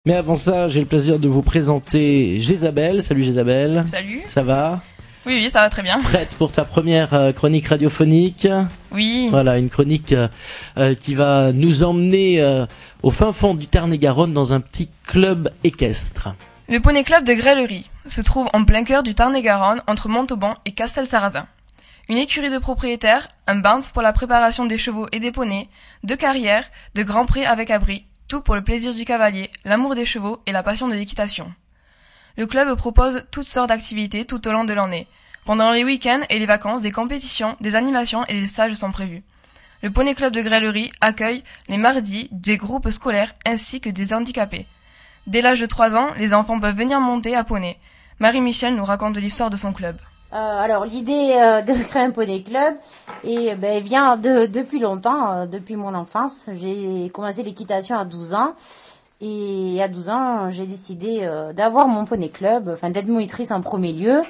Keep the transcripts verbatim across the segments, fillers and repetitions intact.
Mais avant ça, j'ai le plaisir de vous présenter Jézabel. Salut Jézabel. Salut. Ça va ? Oui, oui, ça va très bien. Prête pour ta première euh, chronique radiophonique ? Oui. Voilà, une chronique euh, euh, qui va nous emmener euh, au fin fond du Tarn-et-Garonne dans un petit club équestre. Le Poney Club de Grellerie se trouve en plein cœur du Tarn-et-Garonne entre Montauban et Castelsarrasin. Une écurie de propriétaires, un bounce pour la préparation des chevaux et des poneys, deux carrières, de grands prix avec abri, tout pour le plaisir du cavalier, l'amour des chevaux et la passion de l'équitation. Le club propose toutes sortes d'activités tout au long de l'année. Pendant les week-ends et les vacances, des compétitions, des animations et des stages sont prévus. Le Poney Club de Grellerie accueille les mardis des groupes scolaires ainsi que des handicapés. Dès l'âge de trois ans, les enfants peuvent venir monter à poney. Marie-Michel nous raconte l'histoire de son club. Euh, alors l'idée euh, de créer un poney club et ben vient de depuis longtemps, euh, depuis mon enfance. J'ai commencé l'équitation à douze ans et à douze ans j'ai décidé euh, d'avoir mon poney club, enfin d'être monitrice en premier lieu.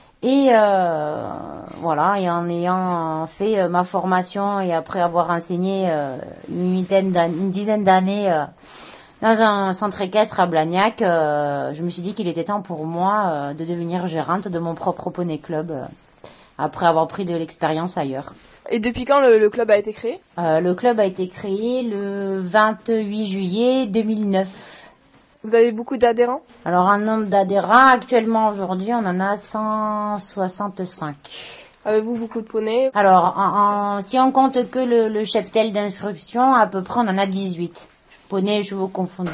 Et euh, voilà, et en ayant fait euh, ma formation et après avoir enseigné euh, une, une dizaine d'années euh, dans un centre équestre à Blagnac, euh, je me suis dit qu'il était temps pour moi euh, de devenir gérante de mon propre poney club euh, après avoir pris de l'expérience ailleurs. Et depuis quand le, le club a été créé ? euh, Le club a été créé le vingt-huit juillet deux mille neuf. Vous avez beaucoup d'adhérents ? Alors un nombre d'adhérents, actuellement aujourd'hui on en a cent soixante-cinq. Avez-vous beaucoup de poneys ? Alors en, en, si on compte que le, le cheptel d'instruction, à peu près on en a dix-huit. Poneys et chevaux confondus.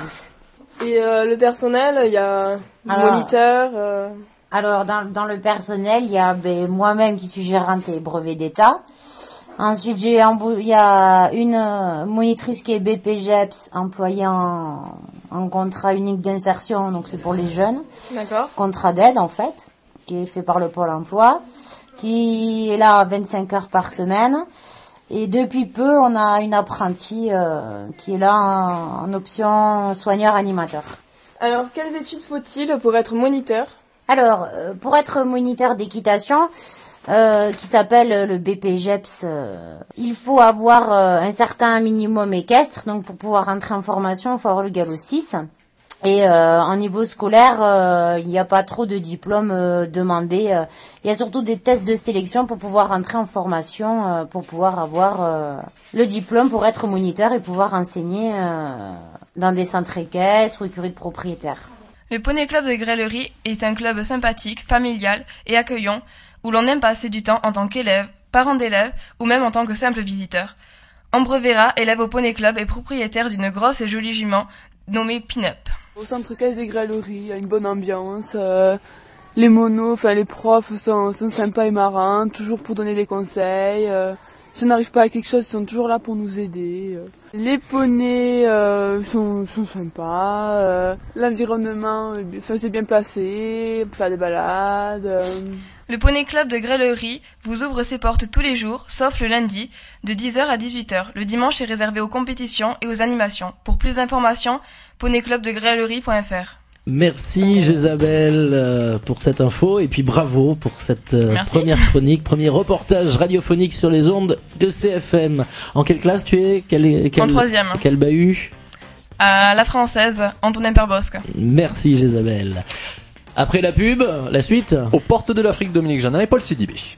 Et euh, le personnel, il y a alors, moniteur euh... alors dans, dans le personnel, il y a ben, moi-même qui suis gérante et brevet d'État. Ensuite, j'ai il y a une euh, monitrice qui est B P G E P S, employée en, en contrat unique d'insertion, donc c'est pour les jeunes. D'accord. Contrat d'aide en fait, qui est fait par le Pôle emploi, qui est là vingt-cinq heures par semaine. Et depuis peu, on a une apprentie euh, qui est là en, en option soigneur-animateur. Alors, quelles études faut-il pour être moniteur ? Alors, euh, pour être moniteur d'équitation, euh, qui s'appelle le B P G E P S, euh, il faut avoir euh, un certain minimum équestre. Donc, pour pouvoir rentrer en formation, il faut avoir le galop six. Et euh, en niveau scolaire, euh, il n'y a pas trop de diplômes euh, demandés. Euh, il y a surtout des tests de sélection pour pouvoir rentrer en formation, euh, pour pouvoir avoir euh, le diplôme pour être moniteur et pouvoir enseigner euh, dans des centres équestres ou écuries de propriétaires. Le Poney Club de Grellerie est un club sympathique, familial et accueillant où l'on aime passer du temps en tant qu'élève, parent d'élève ou même en tant que simple visiteur. Ambre Vera, élève au Poney Club, est propriétaire d'une grosse et jolie jument nommée Pin-Up. Au centre équestre des Grelleries, il y a une bonne ambiance. Euh, les monos, enfin les profs sont, sont sympas et marrants, toujours pour donner des conseils. Euh, si on n'arrive pas à quelque chose, ils sont toujours là pour nous aider. Euh. Les poneys euh, sont, sont sympas. Euh, l'environnement, enfin, c'est bien placé, on peut faire des balades. Euh. Le Poney Club de Grellerie vous ouvre ses portes tous les jours, sauf le lundi, de dix heures à dix-huit heures. Le dimanche est réservé aux compétitions et aux animations. Pour plus d'informations, poney club de grellerie point f r. Merci Jézabel euh, pour cette info et puis bravo pour cette euh, première chronique, premier reportage radiophonique sur les ondes de C F M. En quelle classe tu es ? Quel, quel, En troisième. Quel bahut ? À la française, Antonin Perbosque. Merci Jézabel. Après la pub, la suite ? Aux portes de l'Afrique, Dominique Jeannin et Paul Sidibé.